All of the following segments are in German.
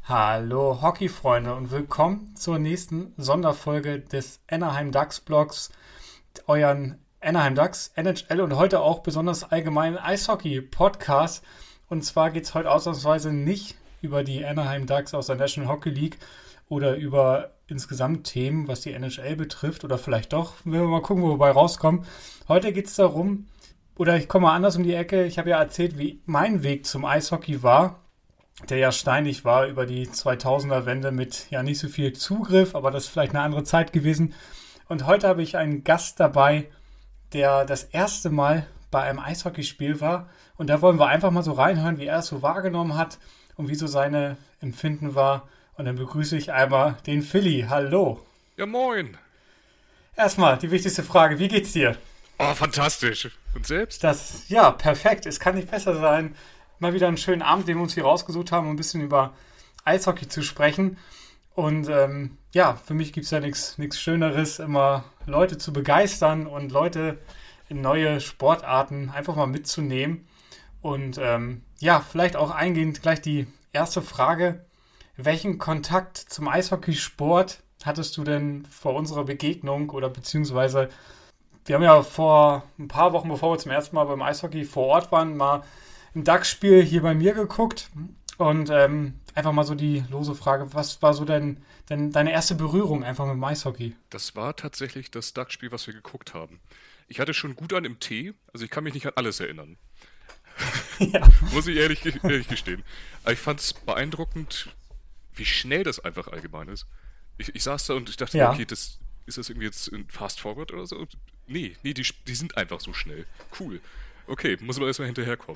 Hallo Hockeyfreunde und willkommen zur nächsten Sonderfolge des Anaheim Ducks Blogs, euren Anaheim Ducks, NHL und heute auch besonders allgemeinen Eishockey-Podcast. Und zwar geht es heute ausnahmsweise nicht über die Anaheim Ducks aus der National Hockey League oder über insgesamt Themen, was die NHL betrifft, oder vielleicht doch, wenn wir mal gucken, wo wir bei rauskommen. Heute geht es darum, oder ich komme mal anders um die Ecke, ich habe ja erzählt, wie mein Weg zum Eishockey war, der ja steinig war über die 2000er-Wende mit ja nicht so viel Zugriff, aber das ist vielleicht eine andere Zeit gewesen. Und heute habe ich einen Gast dabei, der das erste Mal bei einem Eishockeyspiel war. Und da wollen wir einfach mal so reinhören, wie er es so wahrgenommen hat und wie so seine Empfinden war. Und dann begrüße ich einmal den Philly. Hallo. Ja, moin. Erstmal die wichtigste Frage, wie geht's dir? Oh, fantastisch. Und selbst? Ja, perfekt. Es kann nicht besser sein. Mal wieder einen schönen Abend, den wir uns hier rausgesucht haben, um ein bisschen über Eishockey zu sprechen. Und für mich gibt es ja nichts Schöneres, immer Leute zu begeistern und Leute in neue Sportarten einfach mal mitzunehmen. Und vielleicht auch eingehend gleich die erste Frage. Welchen Kontakt zum Eishockeysport hattest du denn vor unserer Begegnung oder beziehungsweise wir haben ja vor ein paar Wochen, bevor wir zum ersten Mal beim Eishockey vor Ort waren, mal ein Ducks-Spiel hier bei mir geguckt und einfach mal so die lose Frage, was war so denn deine erste Berührung einfach mit dem Eishockey? Das war tatsächlich das Duck-Spiel, was wir geguckt haben. Ich hatte schon gut an im Tee, also ich kann mich nicht an alles erinnern. Ja. Muss ich ehrlich gestehen. Aber ich fand es beeindruckend, wie schnell das einfach allgemein ist. Ich saß da und ich dachte, okay, ist das irgendwie jetzt ein Fast Forward oder so? Nee, die sind einfach so schnell. Cool. Okay, muss man erstmal hinterherkommen.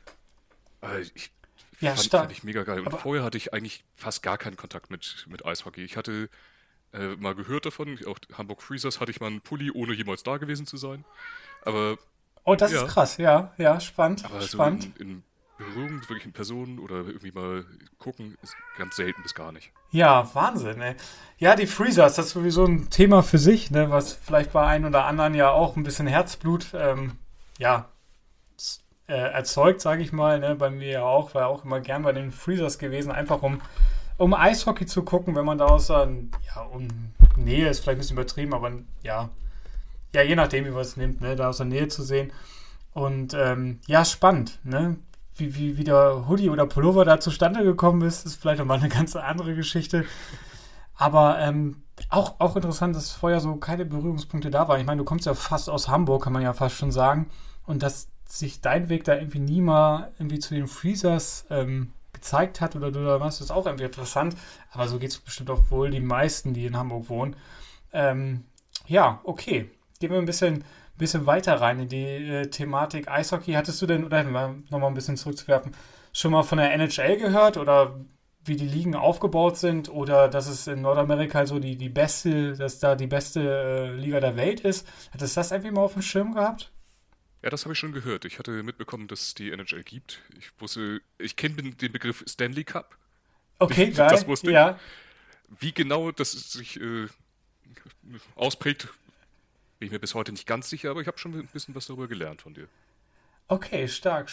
Fand ich mega geil. Und vorher hatte ich eigentlich fast gar keinen Kontakt mit Eishockey. Ich hatte mal gehört davon, auch Hamburg Freezers hatte ich mal einen Pulli, ohne jemals da gewesen zu sein. Aber das ist krass, ja, spannend. Aber spannend. So in Berührung, wirklich in Person oder irgendwie mal gucken, ist ganz selten bis gar nicht. Ja, Wahnsinn, ey. Ja, die Freezers, das ist sowieso ein Thema für sich, ne, was vielleicht bei einem oder anderen ja auch ein bisschen Herzblut, erzeugt, sage ich mal, ne, bei mir ja auch, war auch immer gern bei den Freezers gewesen, einfach um Eishockey zu gucken, wenn man da aus Nähe ist vielleicht ein bisschen übertrieben, aber je nachdem, wie man es nimmt, ne, da aus der Nähe zu sehen. Und spannend, ne? Wie der Hoodie oder Pullover da zustande gekommen ist vielleicht nochmal eine ganz andere Geschichte. Aber auch interessant, dass vorher so keine Berührungspunkte da waren. Ich meine, du kommst ja fast aus Hamburg, kann man ja fast schon sagen. Und dass sich dein Weg da irgendwie nie mal irgendwie zu den Freezers gezeigt hat oder du da warst, ist auch irgendwie interessant. Aber so geht es bestimmt auch wohl die meisten, die in Hamburg wohnen. Okay. Gehen wir ein bisschen weiter rein in die Thematik Eishockey. Hattest du denn, oder nochmal ein bisschen zurückzuwerfen, schon mal von der NHL gehört oder wie die Ligen aufgebaut sind oder dass es in Nordamerika so dass da die beste Liga der Welt ist? Hattest du das irgendwie mal auf dem Schirm gehabt? Ja, das habe ich schon gehört. Ich hatte mitbekommen, dass es die NHL gibt. Ich kenne den Begriff Stanley Cup. Okay, geil. Das wusste ich. Ja. Wie genau das sich ausprägt, bin ich mir bis heute nicht ganz sicher, aber ich habe schon ein bisschen was darüber gelernt von dir. Okay, stark.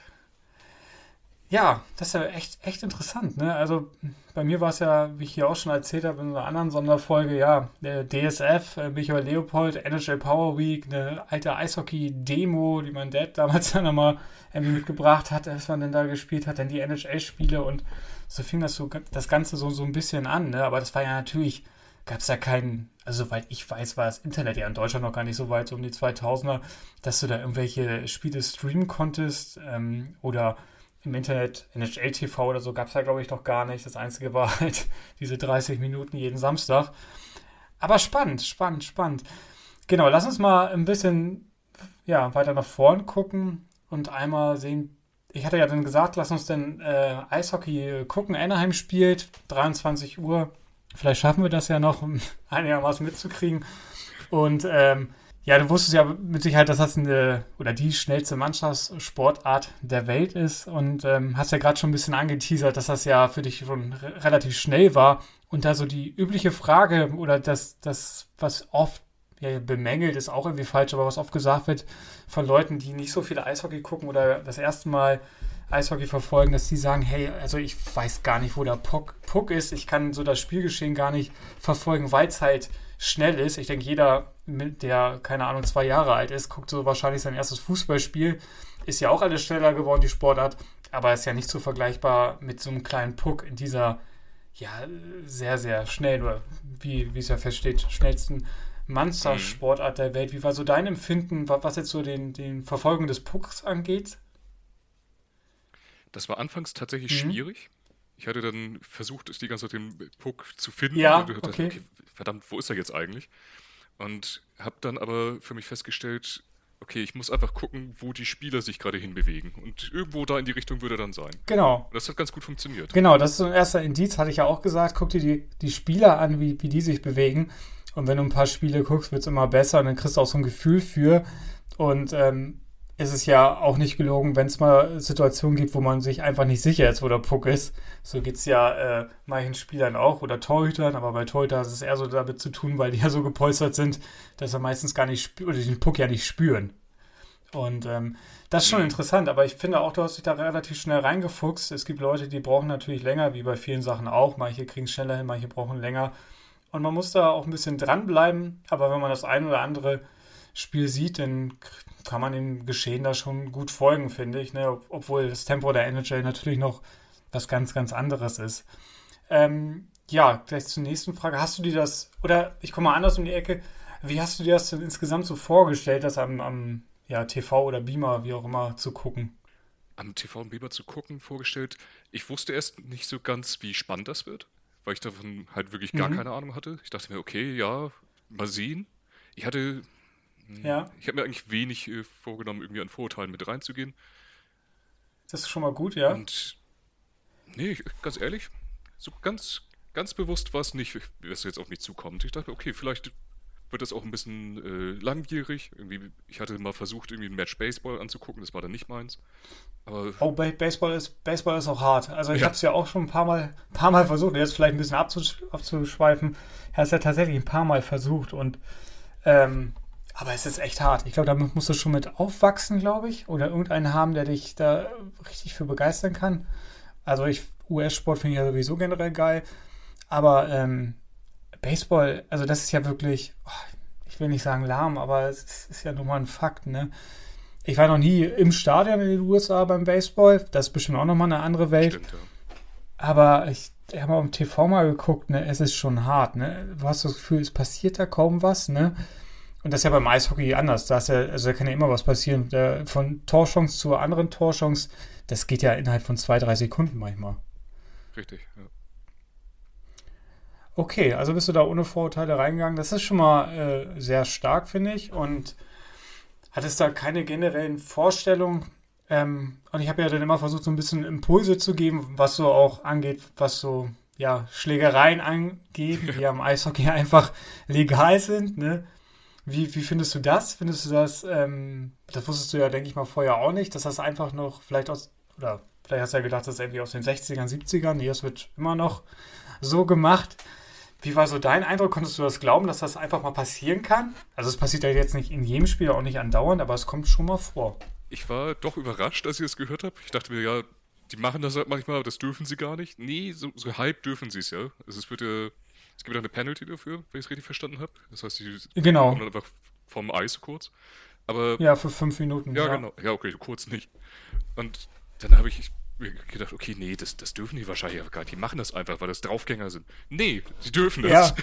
Ja, das ist ja echt interessant, ne? Also bei mir war es ja, wie ich hier auch schon erzählt habe, in einer anderen Sonderfolge, der DSF, Michael Leopold, NHL Power Week, eine alte Eishockey-Demo, die mein Dad damals dann nochmal irgendwie mitgebracht hat, was man denn da gespielt hat, dann die NHL-Spiele und so fing das Ganze so ein bisschen an, ne? Aber das war ja natürlich, gab es ja keinen, also soweit ich weiß, war das Internet ja in Deutschland noch gar nicht so weit, so um die 2000er, dass du da irgendwelche Spiele streamen konntest oder im Internet, NHL TV oder so, gab es ja, glaube ich, noch gar nicht. Das Einzige war halt diese 30 Minuten jeden Samstag. Aber spannend. Genau, lass uns mal ein bisschen weiter nach vorn gucken und einmal sehen. Ich hatte ja dann gesagt, lass uns denn Eishockey gucken. Anaheim spielt, 23 Uhr. Vielleicht schaffen wir das ja noch, um einigermaßen mitzukriegen. Und du wusstest ja mit Sicherheit, dass das die schnellste Mannschaftssportart der Welt ist und hast ja gerade schon ein bisschen angeteasert, dass das ja für dich schon relativ schnell war. Und da so die übliche Frage oder das was oft bemängelt, ist auch irgendwie falsch, aber was oft gesagt wird von Leuten, die nicht so viele Eishockey gucken oder das erste Mal Eishockey verfolgen, dass die sagen, hey, also ich weiß gar nicht, wo der Puck ist. Ich kann so das Spielgeschehen gar nicht verfolgen, weil es halt schnell ist. Ich denke, jeder, der, keine Ahnung, 2 Jahre alt ist, guckt so wahrscheinlich sein erstes Fußballspiel. Ist ja auch alles schneller geworden, die Sportart. Aber ist ja nicht so vergleichbar mit so einem kleinen Puck in dieser, ja, sehr, sehr schnell, oder wie es ja feststeht, schnellsten Mannschaftssportart der Welt. Wie war so dein Empfinden, was jetzt so den Verfolgung des Pucks angeht? Das war anfangs tatsächlich schwierig. Ich hatte dann versucht, die ganze Zeit den Puck zu finden. Ja, und dachte, okay. Verdammt, wo ist er jetzt eigentlich? Und habe dann aber für mich festgestellt, okay, ich muss einfach gucken, wo die Spieler sich gerade hinbewegen. Und irgendwo da in die Richtung würde er dann sein. Genau. Und das hat ganz gut funktioniert. Genau, das ist so ein erster Indiz, hatte ich ja auch gesagt. Guck dir die Spieler an, wie die sich bewegen. Und wenn du ein paar Spiele guckst, wird es immer besser und dann kriegst du auch so ein Gefühl für. Und ist es ja auch nicht gelogen, wenn es mal Situationen gibt, wo man sich einfach nicht sicher ist, wo der Puck ist. So geht es ja manchen Spielern auch oder Torhütern, aber bei Torhütern hat es eher so damit zu tun, weil die ja so gepolstert sind, dass sie meistens gar nicht oder den Puck ja nicht spüren. Und das ist schon interessant, aber ich finde auch, du hast dich da relativ schnell reingefuchst. Es gibt Leute, die brauchen natürlich länger, wie bei vielen Sachen auch. Manche kriegen es schneller hin, manche brauchen länger. Und man muss da auch ein bisschen dranbleiben, aber wenn man das ein oder andere Spiel sieht, dann kann man dem Geschehen da schon gut folgen, finde ich. Ne? Obwohl das Tempo der NHL natürlich noch was ganz, ganz anderes ist. Ja, gleich zur nächsten Frage. Hast du dir das, oder ich komme mal anders um die Ecke, wie hast du dir das denn insgesamt so vorgestellt, das am TV oder Beamer, wie auch immer, zu gucken? Am TV und Beamer zu gucken, vorgestellt. Ich wusste erst nicht so ganz, wie spannend das wird, weil ich davon halt wirklich gar keine Ahnung hatte. Ich dachte mir, okay, ja, mal sehen. Ich habe mir eigentlich wenig vorgenommen, irgendwie an Vorurteilen mit reinzugehen. Das ist schon mal gut, ja. Und nee, ganz ehrlich, so ganz, ganz bewusst war es nicht, was jetzt auf mich zukommt. Ich dachte, okay, vielleicht wird das auch ein bisschen langwierig. Irgendwie, ich hatte mal versucht, irgendwie ein Match Baseball anzugucken, das war dann nicht meins. Aber Baseball ist auch hart. Also ich habe es ja auch schon ein paar Mal versucht, jetzt vielleicht ein bisschen abzuschweifen. Ich habe es ja tatsächlich ein paar Mal versucht und aber es ist echt hart. Ich glaube, damit musst du schon mit aufwachsen, glaube ich. Oder irgendeinen haben, der dich da richtig für begeistern kann. Also US-Sport finde ich ja sowieso generell geil. Aber Baseball, also das ist ja wirklich, ich will nicht sagen lahm, aber es ist ja nun mal ein Fakt, ne? Ich war noch nie im Stadion in den USA beim Baseball. Das ist bestimmt auch nochmal eine andere Welt. stimmt, ja. Aber ich habe auf dem TV mal geguckt, ne? Es ist schon hart, ne? Du hast das Gefühl, es passiert da kaum was, ne? Und das ist ja beim Eishockey anders. Da kann ja immer was passieren. Von Torchance zur anderen Torchance, das geht ja innerhalb von 2-3 Sekunden manchmal. Richtig, ja. Okay, also bist du da ohne Vorurteile reingegangen. Das ist schon mal sehr stark, finde ich. Und hattest da keine generellen Vorstellungen. Und ich habe ja dann immer versucht, so ein bisschen Impulse zu geben, was so auch angeht, was so Schlägereien angeht, die ja im Eishockey einfach legal sind, ne? Wie findest du das? Findest du das, das wusstest du ja, denke ich mal, vorher auch nicht, dass das einfach noch vielleicht vielleicht hast du ja gedacht, das ist irgendwie aus den 60ern, 70ern, nee, das wird immer noch so gemacht. Wie war so dein Eindruck? Konntest du das glauben, dass das einfach mal passieren kann? Also es passiert ja jetzt nicht in jedem Spiel, auch nicht andauernd, aber es kommt schon mal vor. Ich war doch überrascht, als ich es gehört habe. Ich dachte mir, ja, die machen das halt manchmal, aber das dürfen sie gar nicht. Nee, so halb dürfen sie es ja. Also es gibt ja eine Penalty dafür, wenn ich es richtig verstanden habe. Das heißt, die Genau. kommen dann einfach vom Eis kurz. Aber Ja, für 5 Minuten. ja, genau. Ja, okay, kurz nicht. Und dann habe ich mir gedacht, okay, nee, das dürfen die wahrscheinlich aber gar nicht. Die machen das einfach, weil das Draufgänger sind. Nee, sie dürfen das.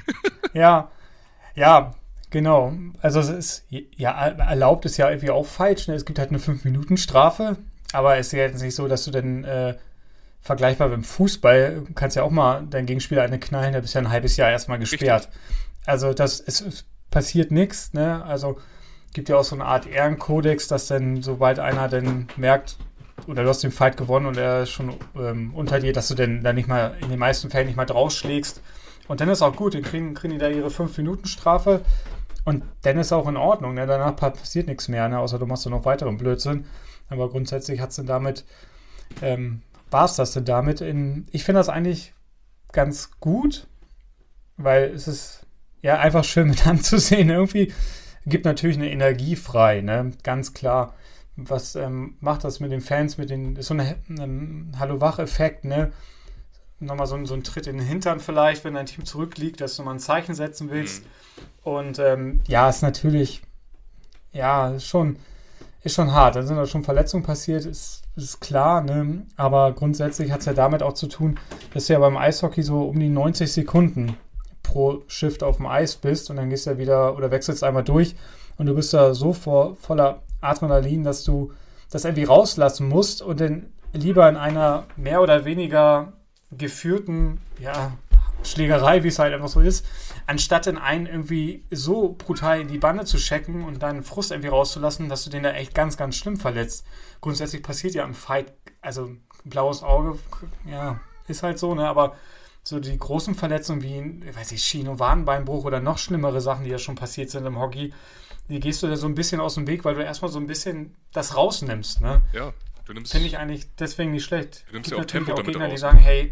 Ja, genau. Also es ist, ja, erlaubt ist ja irgendwie auch falsch. Ne? Es gibt halt eine 5-Minuten-Strafe, aber es ist ja jetzt nicht so, dass du dann vergleichbar mit dem Fußball, kannst ja auch mal deinen Gegenspieler eine knallen, der bist ja ein halbes Jahr erstmal gesperrt. Richtig. Also es passiert nichts, ne? Also gibt ja auch so eine Art Ehrenkodex, dass dann, sobald einer dann merkt, oder du hast den Fight gewonnen und er ist schon unter dir, dass du dann nicht mal, in den meisten Fällen nicht mal draufschlägst. Und dann ist auch gut, dann kriegen die da ihre 5-Minuten-Strafe und dann ist auch in Ordnung, ne? Danach passiert nichts mehr, ne? Außer du machst dann noch weiteren Blödsinn. Aber grundsätzlich hat's dann damit, war es das denn damit? Ich finde das eigentlich ganz gut, weil es ist ja einfach schön mit anzusehen. Irgendwie gibt natürlich eine Energie frei, ne? Ganz klar. was macht das mit den Fans, ist so ein Hallo-Wach-Effekt, ne? Nochmal so ein Tritt in den Hintern vielleicht, wenn dein Team zurückliegt, dass du mal ein Zeichen setzen willst. Und ist natürlich, ist schon hart. Da sind auch schon Verletzungen passiert, ist klar, ne? Aber grundsätzlich hat es ja damit auch zu tun, dass du ja beim Eishockey so um die 90 Sekunden pro Shift auf dem Eis bist und dann gehst du ja wieder oder wechselst einmal durch und du bist da so voller Adrenalin, dass du das irgendwie rauslassen musst und dann lieber in einer mehr oder weniger geführten Schlägerei, wie es halt einfach so ist, anstatt in einen irgendwie so brutal in die Bande zu checken und deinen Frust irgendwie rauszulassen, dass du den da echt ganz, ganz schlimm verletzt. Grundsätzlich passiert ja im Fight, also blaues Auge, ja, ist halt so, ne, aber so die großen Verletzungen wie, Schien- und Wadenbeinbruch oder noch schlimmere Sachen, die ja schon passiert sind im Hockey, die gehst du da so ein bisschen aus dem Weg, weil du erstmal so ein bisschen das rausnimmst, ne? Ja, du nimmst... Finde ich eigentlich deswegen nicht schlecht. Du nimmst ja auch Tempo damit Gegner, raus. Die sagen, hey,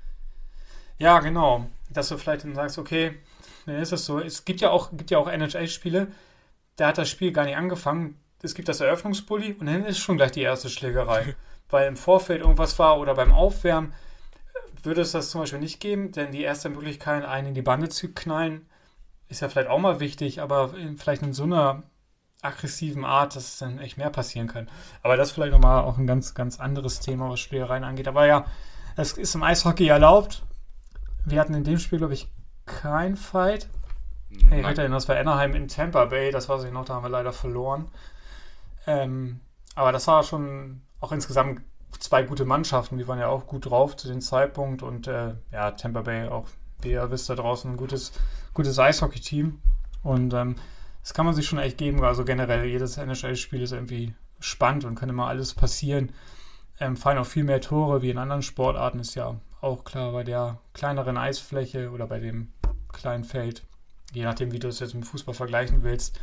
ja, genau, dass du vielleicht dann sagst, okay, dann ist es so. Es gibt ja auch NHL-Spiele, da hat das Spiel gar nicht angefangen. Es gibt das Eröffnungsbully und dann ist schon gleich die erste Schlägerei. Weil im Vorfeld irgendwas war oder beim Aufwärmen würde es das zum Beispiel nicht geben, denn die erste Möglichkeit, einen in die Bande zu knallen, ist ja vielleicht auch mal wichtig, aber vielleicht in so einer aggressiven Art, dass es dann echt mehr passieren kann. Aber das ist vielleicht nochmal auch ein ganz, ganz anderes Thema, was Schlägereien angeht. Aber ja, es ist im Eishockey erlaubt. Wir hatten in dem Spiel, glaube ich, kein Fight. Hey, das war Anaheim in Tampa Bay, das weiß ich noch, da haben wir leider verloren. Aber das war schon auch insgesamt 2 gute Mannschaften, die waren ja auch gut drauf zu dem Zeitpunkt und Tampa Bay auch, wie ihr wisst, da draußen ein gutes Eishockey-Team und das kann man sich schon echt geben, also generell jedes NHL-Spiel ist irgendwie spannend und kann immer alles passieren. Fallen auch viel mehr Tore wie in anderen Sportarten, ist ja auch klar bei der kleineren Eisfläche oder bei dem kleinen Feld, je nachdem, wie du es jetzt mit Fußball vergleichen willst.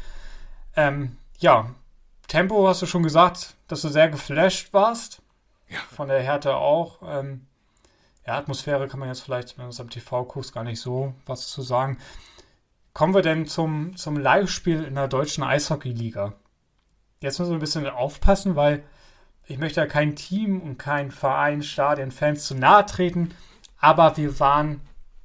Tempo hast du schon gesagt, dass du sehr geflasht warst. Ja. Von der Härte auch. Atmosphäre kann man jetzt vielleicht, wenn du es am TV guckst, gar nicht so was zu sagen. Kommen wir denn zum Live-Spiel in der deutschen Eishockey-Liga? Jetzt müssen wir ein bisschen aufpassen, weil ich möchte ja kein Team und kein Verein, Stadien, Fans zu nahe treten, aber wir waren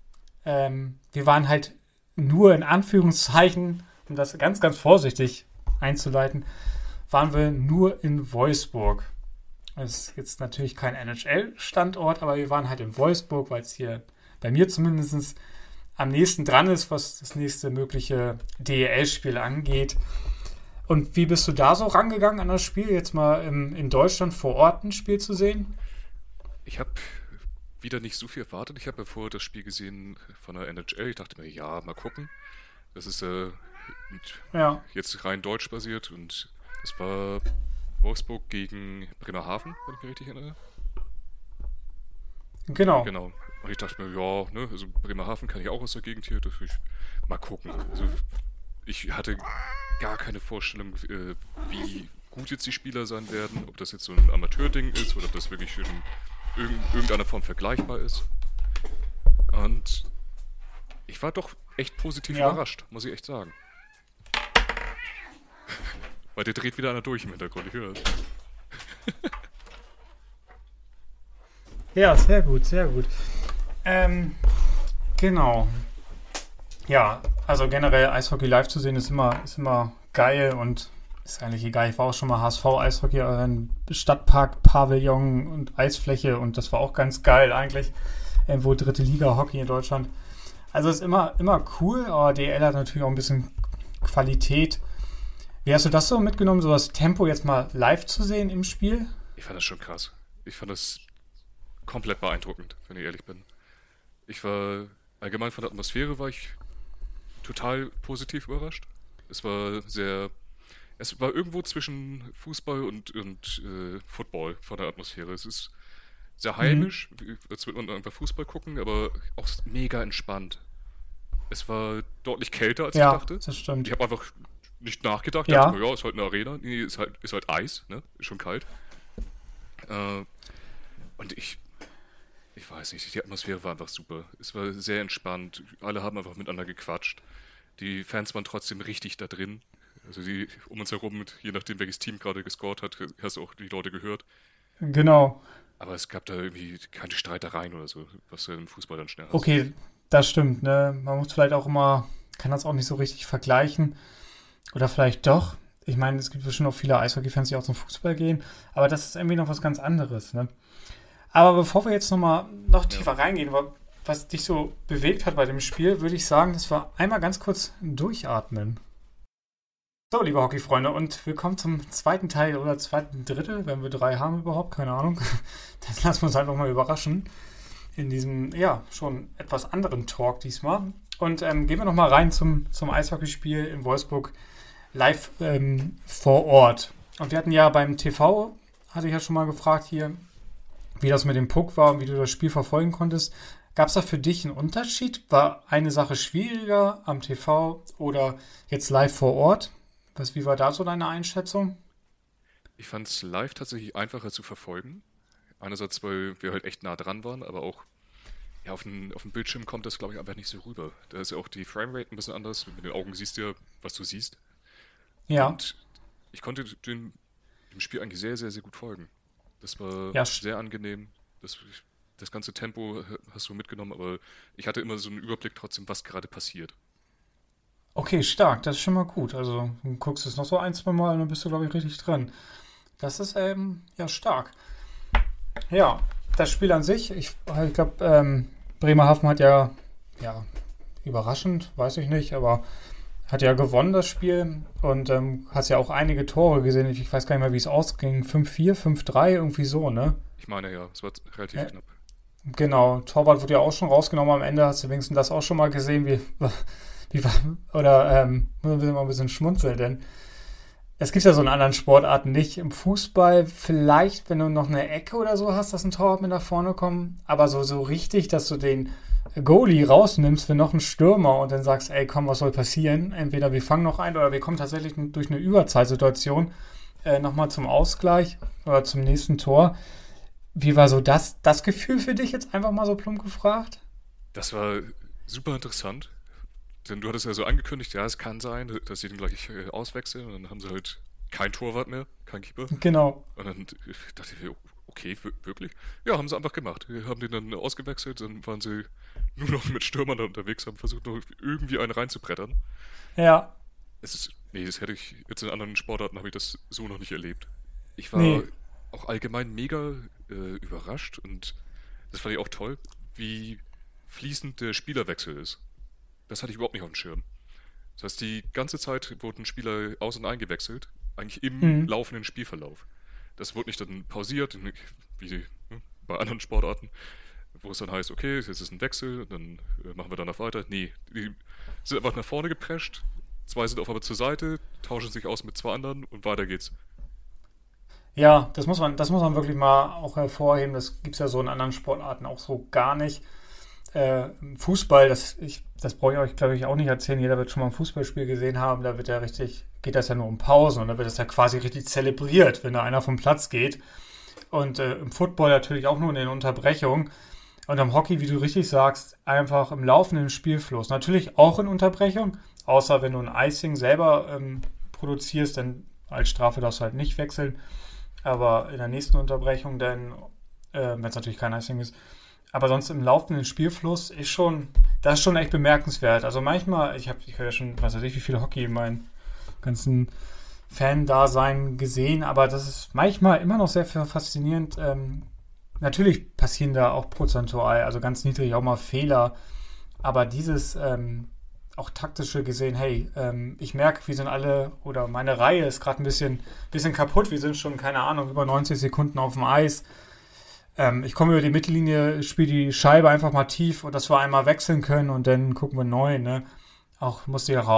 halt nur in Anführungszeichen, um das ganz, ganz vorsichtig einzuleiten, waren wir nur in Wolfsburg. Das ist jetzt natürlich kein NHL-Standort, aber wir waren halt in Wolfsburg, weil es hier bei mir zumindest am nächsten dran ist, was das nächste mögliche DEL-Spiel angeht. Und wie bist du da so rangegangen an das Spiel, jetzt mal in Deutschland vor Ort ein Spiel zu sehen? Ich habe wieder nicht so viel erwartet. Ich habe ja vorher das Spiel gesehen von der NHL. Ich dachte mir, ja, mal gucken. Das ist jetzt rein deutsch basiert und das war Wolfsburg gegen Bremerhaven, wenn ich mich richtig erinnere. Genau. Und ich dachte mir, also Bremerhaven kann ich auch aus der Gegend hier, das will ich mal gucken. Also ich hatte gar keine Vorstellung, wie gut jetzt die Spieler sein werden, ob das jetzt so ein Amateurding ist oder ob das wirklich in irgendeiner Form vergleichbar ist. Und ich war doch echt positiv überrascht, muss ich echt sagen. Weil der dreht wieder einer durch im Hintergrund, ich höre es. Ja, sehr gut, sehr gut. Genau. Ja, also generell Eishockey live zu sehen ist immer geil und ist eigentlich egal. Ich war auch schon mal HSV-Eishockey in Stadtpark, Pavillon und Eisfläche und das war auch ganz geil eigentlich. Irgendwo 3. Liga Hockey in Deutschland. Also ist immer cool, aber DL hat natürlich auch ein bisschen Qualität. Wie hast du das so mitgenommen, so das Tempo jetzt mal live zu sehen im Spiel? Ich fand das schon krass. Ich fand das komplett beeindruckend, wenn ich ehrlich bin. Allgemein von der Atmosphäre war ich total positiv überrascht. Es war irgendwo zwischen Fußball und Football von der Atmosphäre. Es ist sehr heimisch, als würde man einfach Fußball gucken, aber auch mega entspannt. Es war deutlich kälter, als ich dachte. Ja, das stimmt. Ich habe einfach nicht nachgedacht. Ja. Ich dachte mir, ist halt eine Arena. Nee, ist halt Eis, ne? Ist schon kalt. Und ich weiß nicht, die Atmosphäre war einfach super. Es war sehr entspannt. Alle haben einfach miteinander gequatscht. Die Fans waren trotzdem richtig da drin. Also um uns herum, je nachdem welches Team gerade gescored hat, hast du auch die Leute gehört. Genau. Aber es gab da irgendwie keine Streitereien oder so, was du im Fußball dann schnell hast. Okay, das stimmt, ne? Man muss vielleicht auch immer, kann das auch nicht so richtig vergleichen. Oder vielleicht doch. Ich meine, es gibt bestimmt auch viele Eishockey-Fans, die auch zum Fußball gehen. Aber das ist irgendwie noch was ganz anderes, ne? Aber bevor wir jetzt noch tiefer reingehen, was dich so bewegt hat bei dem Spiel, würde ich sagen, dass wir einmal ganz kurz durchatmen. So, liebe Hockeyfreunde, und willkommen zum zweiten Teil oder zweiten Drittel, wenn wir 3 haben überhaupt, keine Ahnung. Dann lassen wir uns einfach mal überraschen in diesem, ja, schon etwas anderen Talk diesmal. Und gehen wir nochmal rein zum Eishockeyspiel in Wolfsburg live vor Ort. Und wir hatten ja beim TV, hatte ich ja schon mal gefragt hier, wie das mit dem Puck war und wie du das Spiel verfolgen konntest. Gab es da für dich einen Unterschied? War eine Sache schwieriger am TV oder jetzt live vor Ort? Wie war da so deine Einschätzung? Ich fand es live tatsächlich einfacher zu verfolgen. Einerseits, weil wir halt echt nah dran waren, aber auch ja, auf dem Bildschirm kommt das, glaube ich, einfach nicht so rüber. Da ist ja auch die Framerate ein bisschen anders. Mit den Augen siehst du ja, was du siehst. Ja. Und ich konnte dem Spiel eigentlich sehr, sehr, sehr gut folgen. Das war Ja, sehr angenehm. Das ganze Tempo hast du mitgenommen, aber ich hatte immer so einen Überblick trotzdem, was gerade passiert. okay, stark, das ist schon mal gut. Also, du guckst es noch so 1, 2 Mal und dann bist du, glaube ich, richtig drin. Das ist, ja, stark. Ja, das Spiel an sich, ich glaube, Bremerhaven hat ja, überraschend, weiß ich nicht, aber hat ja gewonnen das Spiel und hast ja auch einige Tore gesehen. Ich weiß gar nicht mehr, wie es ausging. 5-4, 5-3, irgendwie so, ne? Ich meine ja, es war relativ knapp. Genau, Torwart wurde ja auch schon rausgenommen am Ende. Hast du wenigstens das auch schon mal gesehen? Oder muss man mal ein bisschen schmunzeln, denn es gibt ja so in anderen Sportarten nicht. Im Fußball vielleicht, wenn du noch eine Ecke oder so hast, dass ein Torwart mit nach vorne kommt, aber so richtig, dass du den Goalie rausnimmst für noch einen Stürmer und dann sagst, ey, komm, was soll passieren? Entweder wir fangen noch ein oder wir kommen tatsächlich durch eine Überzahlsituation nochmal zum Ausgleich oder zum nächsten Tor. Wie war so das Gefühl für dich jetzt einfach mal so plump gefragt? Das war super interessant, denn du hattest ja so angekündigt, ja, es kann sein, dass sie den gleich auswechseln und dann haben sie halt kein Torwart mehr, kein Keeper. Genau. Und dann dachte ich mir, okay, wirklich? Ja, haben sie einfach gemacht. Wir haben den dann ausgewechselt, dann waren sie nur noch mit Stürmern da unterwegs, haben versucht, noch irgendwie einen reinzubrettern. Ja. Das hätte ich jetzt in anderen Sportarten, habe ich das so noch nicht erlebt. Ich war Nee. auch allgemein mega überrascht und das fand ich auch toll, wie fließend der Spielerwechsel ist. Das hatte ich überhaupt nicht auf dem Schirm. Das heißt, die ganze Zeit wurden Spieler aus- und eingewechselt, eigentlich im Mhm. laufenden Spielverlauf. Das wurde nicht dann pausiert, wie bei anderen Sportarten, wo es dann heißt, okay, jetzt ist ein Wechsel, dann machen wir danach weiter. Nee, die sind einfach nach vorne geprescht, 2 sind auf einmal zur Seite, tauschen sich aus mit 2 anderen und weiter geht's. Ja, das muss man wirklich mal auch hervorheben. Das gibt es ja so in anderen Sportarten auch so gar nicht. Im Fußball, das brauche ich euch, glaube ich, auch nicht erzählen. Jeder wird schon mal ein Fußballspiel gesehen haben. Da geht das ja nur um Pausen und da wird das ja quasi richtig zelebriert, wenn da einer vom Platz geht. Und im Football natürlich auch nur in den Unterbrechungen. Und am Hockey, wie du richtig sagst, einfach im laufenden Spielfluss. Natürlich auch in Unterbrechung, außer wenn du ein Icing selber produzierst, dann als Strafe darfst du halt nicht wechseln. Aber in der nächsten Unterbrechung dann, wenn es natürlich kein Icing ist. Aber sonst im laufenden Spielfluss das ist schon echt bemerkenswert. Also manchmal, ich höre ja schon, was weiß ich, wie viel Hockey in meinem ganzen Fan-Dasein gesehen, aber das ist manchmal immer noch sehr faszinierend. Natürlich passieren da auch prozentual, also ganz niedrig auch mal Fehler, aber dieses auch taktische gesehen, hey, ich merke, wir sind alle, oder meine Reihe ist gerade ein bisschen kaputt, wir sind schon, keine Ahnung, über 90 Sekunden auf dem Eis. Ich komme über die Mittellinie, spiele die Scheibe einfach mal tief und dass wir einmal wechseln können und dann gucken wir neu, ne? Auch musst du ja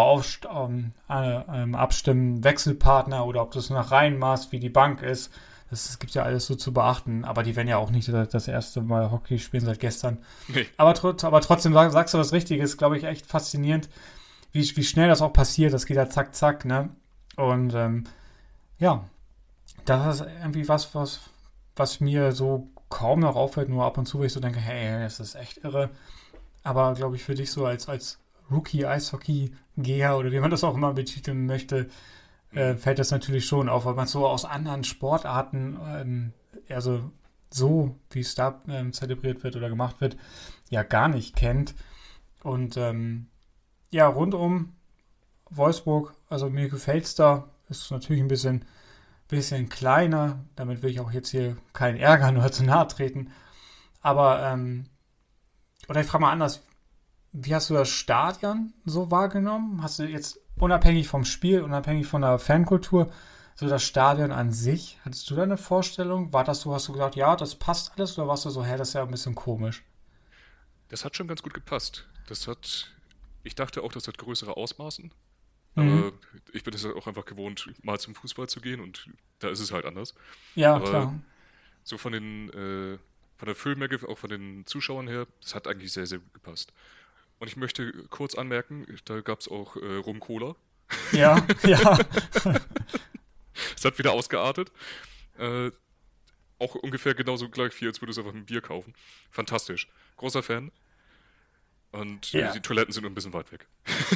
abstimmen, Wechselpartner oder ob du es nach Reihen machst, wie die Bank ist. Das gibt ja alles so zu beachten, aber die werden ja auch nicht das erste Mal Hockey spielen seit gestern. Nee. Aber trotzdem sagst du was Richtiges, glaube ich, echt faszinierend, wie schnell das auch passiert. Das geht ja zack, zack, ne? Und ja, das ist irgendwie was mir so kaum noch auffällt, nur ab und zu, wo ich so denke, hey, das ist echt irre. Aber glaube ich für dich so als Rookie-Eishockey-Geher oder wie man das auch immer betiteln möchte, fällt das natürlich schon auf, weil man es so aus anderen Sportarten, also so, wie es da zelebriert wird oder gemacht wird, ja gar nicht kennt. Und ja, rundum Wolfsburg, also mir gefällt es da, ist natürlich ein bisschen kleiner, damit will ich auch jetzt hier keinen ärgern oder zu nahe treten. Aber, oder ich frage mal anders, wie hast du das Stadion so wahrgenommen? Hast du jetzt unabhängig vom Spiel, unabhängig von der Fankultur, so das Stadion an sich, hattest du da eine Vorstellung? War das so, hast du gesagt, ja, das passt alles, oder warst du so, hä, das ist ja ein bisschen komisch? Das hat schon ganz gut gepasst. Ich dachte auch, das hat größere Ausmaßen. Mhm. Aber ich bin es ja auch einfach gewohnt, mal zum Fußball zu gehen und da ist es halt anders. Ja, Aber klar. so von der Füllmenge, auch von den Zuschauern her, das hat eigentlich sehr, sehr gut gepasst. Und ich möchte kurz anmerken, da gab es auch Rum-Cola. Ja, ja. Es hat wieder ausgeartet. Äh, Auch ungefähr genauso gleich viel, als würdest du einfach ein Bier kaufen. Fantastisch. Großer Fan. Und Ja. die Toiletten sind ein bisschen weit weg.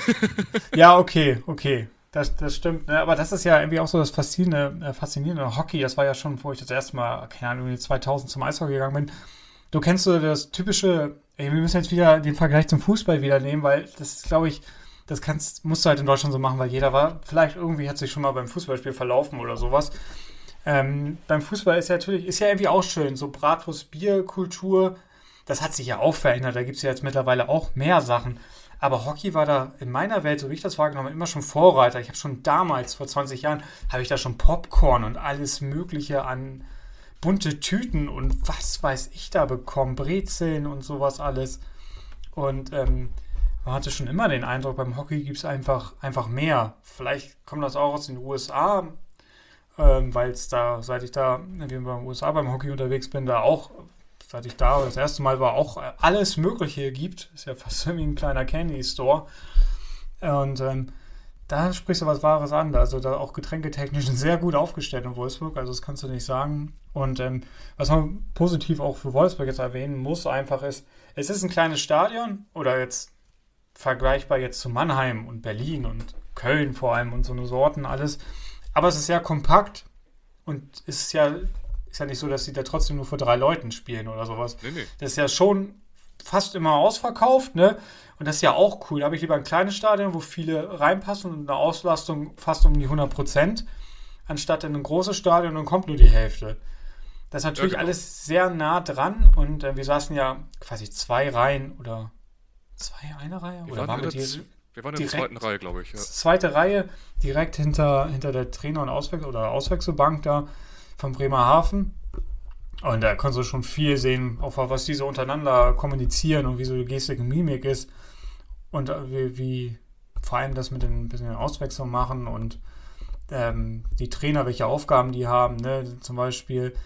Ja, okay. Das stimmt. Ne? Aber das ist ja irgendwie auch so das Faszinierende. Hockey, das war ja schon, wo ich das erste Mal, keine Ahnung, irgendwie 2000 zum Eishockey gegangen bin. Du kennst so das typische, ey, wir müssen jetzt wieder den Vergleich zum Fußball wieder nehmen, weil das, glaube ich, musst du halt in Deutschland so machen, weil jeder vielleicht irgendwie hat sich schon mal beim Fußballspiel verlaufen oder sowas. Beim Fußball ist ja irgendwie auch schön, so Bratwurst, Bierkultur, das hat sich ja auch verändert, da gibt es ja jetzt mittlerweile auch mehr Sachen. Aber Hockey war da in meiner Welt, so wie ich das wahrgenommen habe, immer schon Vorreiter. Ich habe schon damals, vor 20 Jahren, habe ich da schon Popcorn und alles Mögliche an bunte Tüten und was weiß ich da bekommen, Brezeln und sowas alles. Und man hatte schon immer den Eindruck, beim Hockey gibt es einfach mehr. Vielleicht kommt das auch aus den USA, weil es da, seit ich da in den USA beim Hockey unterwegs bin, da auch, seit ich da das erste Mal war, auch alles Mögliche gibt. Ist ja fast wie ein kleiner Candy Store. Und da sprichst du was Wahres an. Also da auch getränketechnisch sehr gut aufgestellt in Wolfsburg. Also das kannst du nicht sagen. Und was man positiv auch für Wolfsburg jetzt erwähnen muss, einfach ist, es ist ein kleines Stadion oder jetzt vergleichbar jetzt zu Mannheim und Berlin und Köln vor allem und so eine Sorten alles. Aber es ist sehr kompakt und ist ja nicht so, dass sie da trotzdem nur vor 3 Leuten spielen oder sowas. Nee. Das ist ja schon fast immer ausverkauft, ne? Und das ist ja auch cool. Da habe ich lieber ein kleines Stadion, wo viele reinpassen und eine Auslastung fast um die 100%, anstatt in ein großes Stadion und kommt nur die Hälfte. Das ist natürlich Ja, genau. alles sehr nah dran und wir saßen ja quasi 2 Reihen oder eine Reihe? Wir Oder waren, waren in wir der, Z- wir waren in der zweiten direkt Reihe, glaube ich. Ja. zweite Reihe, direkt hinter der Trainer- und Auswechselbank da von Bremerhaven. Und da konntest du schon viel sehen, auch was die so untereinander kommunizieren und wie so die Gestik und Mimik ist. Und wie vor allem das mit den bisschen Auswechslung machen und die Trainer, welche Aufgaben die haben. Ne? Zum Beispiel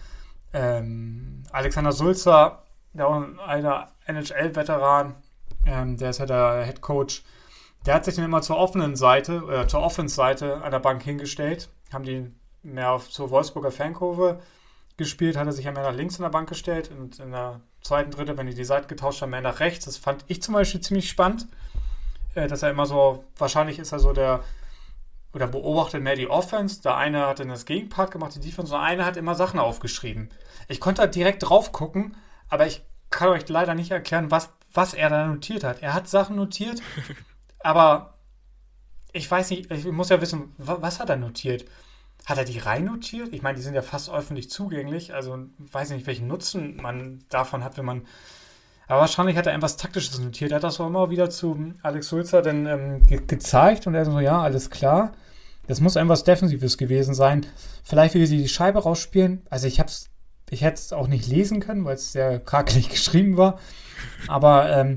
Alexander Sulzer, der auch ein alter NHL-Veteran, der ist ja der Head Coach. Der hat sich dann immer zur offenen Seite oder zur Offense-Seite an der Bank hingestellt. Haben die mehr zur Wolfsburger Fankurve gespielt, hat er sich ja mehr nach links in der Bank gestellt und in der zweiten, dritten, wenn die Seite getauscht haben, mehr nach rechts. Das fand ich zum Beispiel ziemlich spannend, dass er immer so, wahrscheinlich ist er so oder beobachtet mehr die Offense. Der eine hat dann das Gegenpart gemacht, die Defense, und der eine hat immer Sachen aufgeschrieben. Ich konnte da direkt drauf gucken, aber ich kann euch leider nicht erklären, was er da notiert hat. Er hat Sachen notiert, aber ich weiß nicht, ich muss ja wissen, was hat er notiert? Hat er die rein notiert? Ich meine, die sind ja fast öffentlich zugänglich, also weiß nicht, welchen Nutzen man davon hat, wenn man. Aber wahrscheinlich hat er etwas Taktisches notiert. Er hat das auch immer wieder zu Alex Sulzer dann gezeigt und er so, ja, alles klar. Das muss etwas Defensives gewesen sein. Vielleicht will sie die Scheibe rausspielen. Also ich hätte es auch nicht lesen können, weil es sehr krakelig geschrieben war. Aber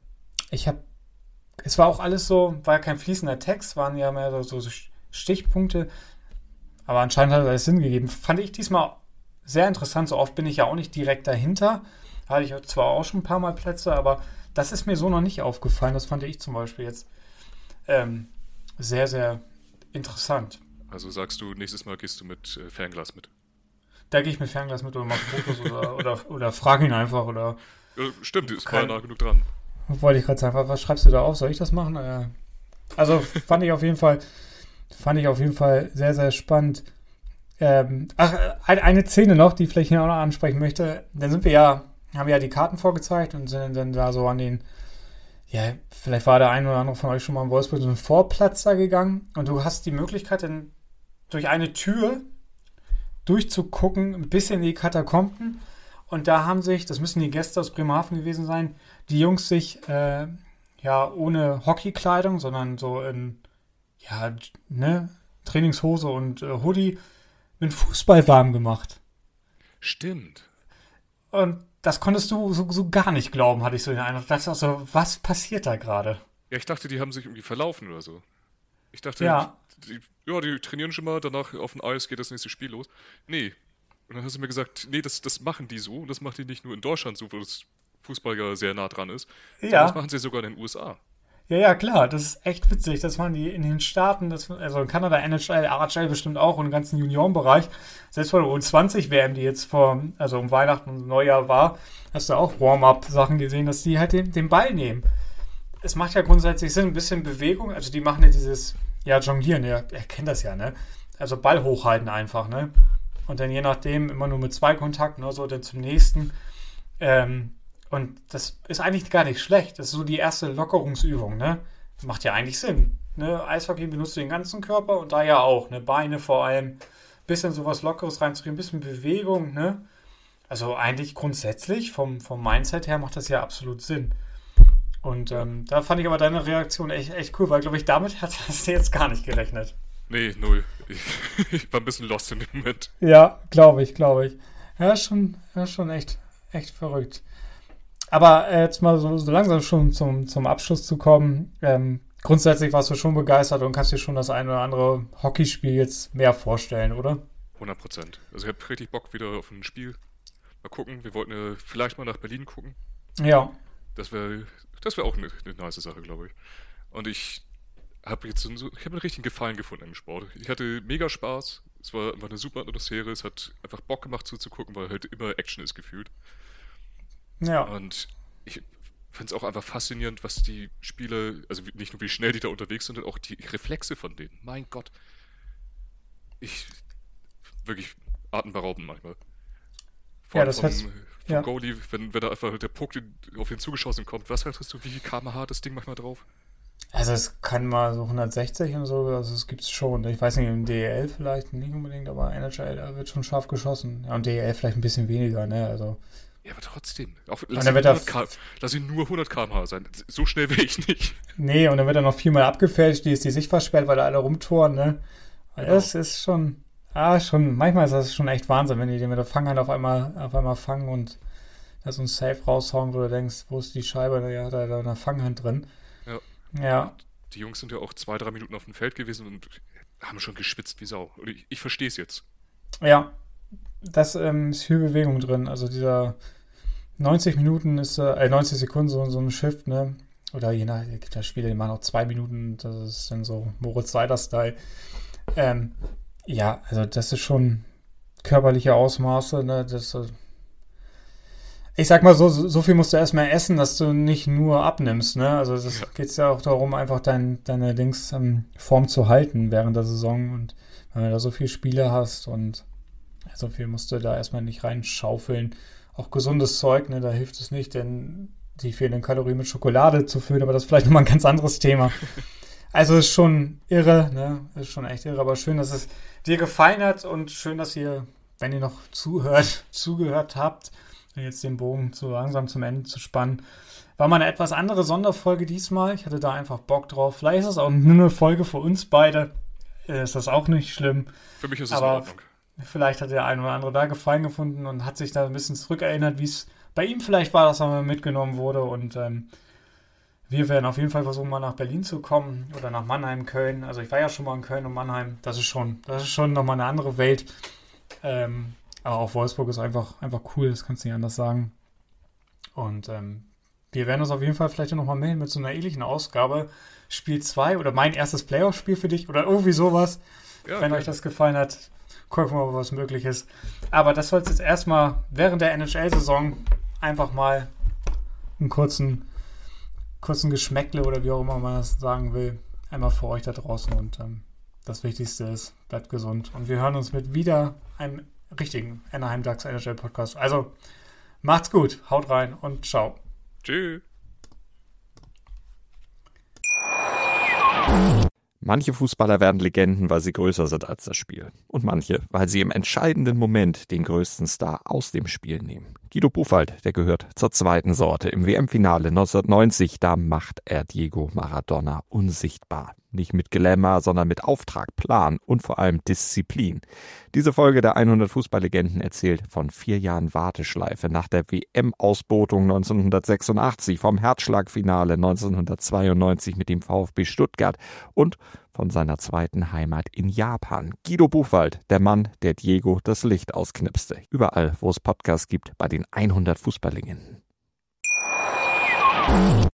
es war auch alles so, war ja kein fließender Text, waren ja mehr so Stichpunkte. Aber anscheinend hat es Sinn gegeben. Fand ich diesmal sehr interessant. So oft bin ich ja auch nicht direkt dahinter. Hatte ich zwar auch schon ein paar Mal Plätze, aber das ist mir so noch nicht aufgefallen. Das fand ich zum Beispiel jetzt sehr, sehr interessant. Also sagst du, nächstes Mal gehst du mit Fernglas mit. Da gehe ich mit Fernglas mit oder mache Fotos oder frage ihn einfach oder. Ja, stimmt, ist mal nah genug dran. wollte ich gerade sagen, was schreibst du da auf? Soll ich das machen? Also fand ich auf jeden Fall sehr, sehr spannend. Eine Szene noch, die ich vielleicht hier auch noch ansprechen möchte. Dann haben wir ja die Karten vorgezeigt und sind dann da so an den, ja, vielleicht war der ein oder andere von euch schon mal in Wolfsburg so einen Vorplatz da gegangen und du hast die Möglichkeit, dann durch eine Tür durchzugucken, ein bisschen in die Katakomben. Und da haben sich, das müssen die Gäste aus Bremerhaven gewesen sein, die Jungs sich ohne Hockeykleidung, sondern so in Trainingshose und Hoodie mit Fußball warm gemacht. Stimmt. Und das konntest du so gar nicht glauben, hatte ich so den Eindruck. Ich dachte auch so, was passiert da gerade? Ja, ich dachte, die haben sich irgendwie verlaufen oder so. Ich dachte, die trainieren schon mal, danach auf dem Eis geht das nächste Spiel los. Nee. Und dann hast du mir gesagt, nee, das machen die so. Und das macht die nicht nur in Deutschland so, wo das Fußball ja sehr nah dran ist. Ja. Das machen sie sogar in den USA. Ja, klar, das ist echt witzig. Das waren die in den Staaten, also in Kanada, NHL, RHL bestimmt auch und im ganzen Juniorenbereich. Selbst bei der U20-WM, die jetzt um Weihnachten und Neujahr war, hast du auch Warm-up-Sachen gesehen, dass die halt den Ball nehmen. Es macht ja grundsätzlich Sinn, ein bisschen Bewegung. Also die machen ja dieses, Jonglieren, er kennt das ja, ne? Also Ball hochhalten einfach, ne? Und dann je nachdem immer nur mit 2 Kontakten oder so, dann zum nächsten. Und das ist eigentlich gar nicht schlecht. Das ist so die erste Lockerungsübung, ne? Macht ja eigentlich Sinn. Ne? Eishockey benutzt den ganzen Körper und da ja auch, ne? Beine vor allem. Bisschen sowas Lockeres reinzukriegen, ein bisschen Bewegung, ne? Also eigentlich grundsätzlich vom Mindset her macht das ja absolut Sinn. Und da fand ich aber deine Reaktion echt cool, weil, glaube ich, damit hast du jetzt gar nicht gerechnet. Nee, null. Ich war ein bisschen lost in dem Moment. Ja, glaube ich. Ja, schon echt verrückt. Aber jetzt mal so langsam schon zum Abschluss zu kommen. Grundsätzlich warst du schon begeistert und kannst dir schon das ein oder andere Hockeyspiel jetzt mehr vorstellen, oder? 100%. Also ich habe richtig Bock wieder auf ein Spiel. Mal gucken. Wir wollten vielleicht mal nach Berlin gucken. Ja. Das wäre auch eine nice Sache, glaube ich. Und ich habe einen richtigen Gefallen gefunden im Sport. Ich hatte mega Spaß. Es war einfach eine super Atmosphäre. Es hat einfach Bock gemacht zuzugucken, weil halt immer Action ist gefühlt. Ja. Und ich finde es auch einfach faszinierend, was die Spieler, also nicht nur wie schnell die da unterwegs sind, sondern auch die Reflexe von denen. Mein Gott. Wirklich atemberaubend manchmal. Vor allem vom Goalie, wenn da einfach der Puck auf ihn zugeschossen kommt. Was hattest du, wie viel km/h hat das Ding manchmal drauf? Also es kann mal so 160 und so, also es gibt es schon. Ich weiß nicht, im DEL vielleicht nicht unbedingt, aber NHL, da wird schon scharf geschossen. Ja, und DEL vielleicht ein bisschen weniger, ne, also... Ja, aber trotzdem. Lass ihn nur 100 km/h sein. So schnell will ich nicht. Nee, und dann wird er noch 4-mal abgefälscht, die ist die Sicht versperrt, weil da alle rumtouren, ne? Genau. Das ist schon, manchmal ist das schon echt Wahnsinn, wenn die den mit der Fanghand auf einmal fangen und da so ein Safe raushauen, wo du denkst, wo ist die Scheibe? Da hat er da eine Fanghand drin. Ja. Die Jungs sind ja auch 2-3 Minuten auf dem Feld gewesen und haben schon geschwitzt wie Sau. Und ich verstehe es jetzt. Ja, das ist viel Bewegung drin. Also dieser 90 Minuten ist, 90 Sekunden so ein Shift, ne? Oder je nach, es gibt ja Spiele, die machen auch 2 Minuten, das ist dann so Moritz Seider-Style. Also das ist schon körperliche Ausmaße, ne? Ich sag mal so viel musst du erstmal essen, dass du nicht nur abnimmst, ne? Also das geht ja auch darum, einfach deine Form zu halten während der Saison. Und wenn du da so viele Spiele hast und so viel musst du da erstmal nicht reinschaufeln. Auch gesundes Zeug, ne? Da hilft es nicht, denn die fehlenden Kalorien mit Schokolade zu füllen, aber das ist vielleicht nochmal ein ganz anderes Thema. Also ist schon irre, ne? Ist schon echt irre, aber schön, dass es dir gefallen hat und schön, dass ihr, wenn ihr noch zugehört habt, jetzt den Bogen so langsam zum Ende zu spannen. War mal eine etwas andere Sonderfolge diesmal. Ich hatte da einfach Bock drauf. Vielleicht ist es auch nur eine Folge für uns beide. Ist das auch nicht schlimm. Für mich ist es in Ordnung. Vielleicht hat der ein oder andere da Gefallen gefunden und hat sich da ein bisschen zurückerinnert, wie es bei ihm vielleicht war, dass er mal mitgenommen wurde. Und wir werden auf jeden Fall versuchen, mal nach Berlin zu kommen oder nach Mannheim, Köln. Also ich war ja schon mal in Köln und Mannheim. Das ist schon nochmal eine andere Welt. Aber auch Wolfsburg ist einfach cool, das kannst du nicht anders sagen. Und wir werden uns auf jeden Fall vielleicht noch mal melden mit so einer ähnlichen Ausgabe. Spiel 2 oder mein erstes Playoff-Spiel für dich oder irgendwie sowas. Ja, wenn euch das gefallen hat, gucken wir mal, was möglich ist. Aber das soll es jetzt erstmal während der NHL-Saison einfach mal einen kurzen kurzen Geschmäckle oder wie auch immer man das sagen will, einmal für euch da draußen. Und das Wichtigste ist, bleibt gesund. Und wir hören uns mit wieder einem richtigen Anaheim Ducks NHL Podcast. Also macht's gut, haut rein und ciao. Tschüss. Manche Fußballer werden Legenden, weil sie größer sind als das Spiel. Und manche, weil sie im entscheidenden Moment den größten Star aus dem Spiel nehmen. Guido Buchwald, der gehört zur zweiten Sorte. Im WM-Finale 1990, da macht er Diego Maradona unsichtbar. Nicht mit Glamour, sondern mit Auftrag, Plan und vor allem Disziplin. Diese Folge der 100 Fußballlegenden erzählt von 4 Jahren Warteschleife nach der WM-Ausbotung 1986, vom Herzschlagfinale 1992 mit dem VfB Stuttgart und von seiner zweiten Heimat in Japan. Guido Buchwald, der Mann, der Diego das Licht ausknipste. Überall, wo es Podcasts gibt, bei den 100 Fußballlegenden.